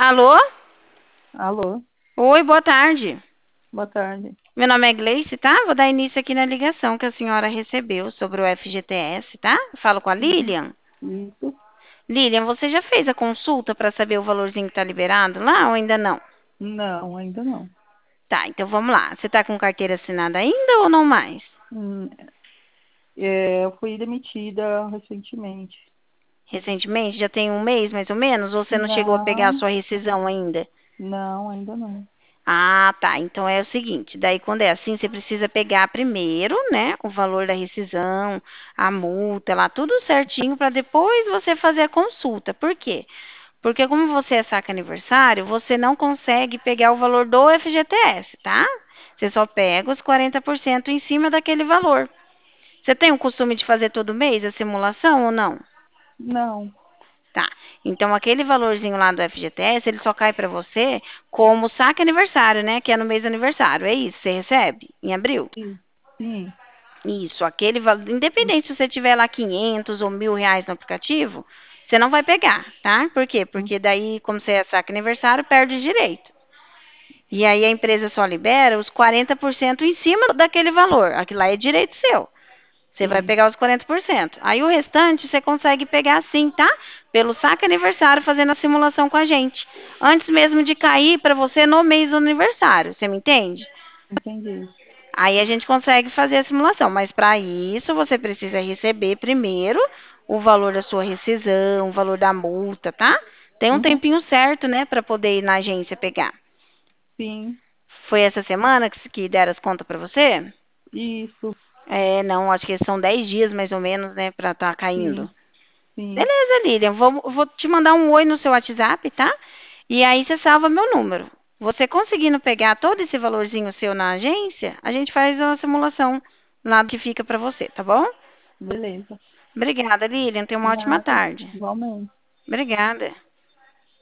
Alô? Alô, Oi, boa tarde. boa tarde. Meu nome é Gleice, tá? Vou dar início aqui na ligação que a senhora recebeu sobre o FGTS, tá? Falo com a Sim, Lilian. isso? Lilian, você já fez a consulta para saber o valorzinho que tá liberado lá ou ainda não? Não, ainda não. Tá, então vamos lá. Você tá com carteira assinada ainda ou não mais? Hum, eu fui demitida recentemente. Recentemente? Já tem um mês mais ou menos? Ou você não chegou a pegar a Não, sua rescisão ainda? não, ainda não. Ah, tá. Então é o seguinte, daí quando é assim, você precisa pegar primeiro, né, o valor da rescisão, a multa, lá tudo certinho para depois você fazer a consulta. Por quê? Porque como você é saca aniversário, você não consegue pegar o valor do FGTS, tá? Você só pega os 40% em cima daquele valor. Você tem o costume de fazer todo mês a simulação ou não? Não, Tá. Então, aquele valorzinho lá do FGTS, ele só cai para você como saque aniversário, né? Que é no mês do aniversário. É isso, você recebe em abril? sim, sim, Isso, aquele valor. Independente se você tiver lá 500 ou R$ 1.000 no aplicativo, você não vai pegar, tá? Por quê? sim, Porque daí, como você é saque aniversário, perde direito. E aí a empresa só libera os 40% em cima daquele valor. Aquilo lá é direito seu. Você vai sim, pegar os 40%. Aí o restante você consegue pegar sim, tá? Pelo saque aniversário, fazendo a simulação com a gente. Antes mesmo de cair para você no mês do aniversário. Você me entende? entendi. Aí a gente consegue fazer a simulação. Mas para isso, você precisa receber primeiro o valor da sua rescisão, o valor da multa, tá? Tem um Uhum, tempinho certo, né, para poder ir na agência pegar. sim, Foi essa semana que deram as contas para você? isso, É, não, acho que são 10 dias mais ou menos, né, para estar caindo. sim, sim. Beleza, Lilian. Vou te mandar um oi no seu WhatsApp, tá? E aí você salva meu número. Você conseguindo pegar todo esse valorzinho seu na agência, a gente faz uma simulação lá do que fica pra você, tá bom? Beleza. Obrigada, Lilian. Tenha uma ótima Nada, tarde. igualmente. Obrigada.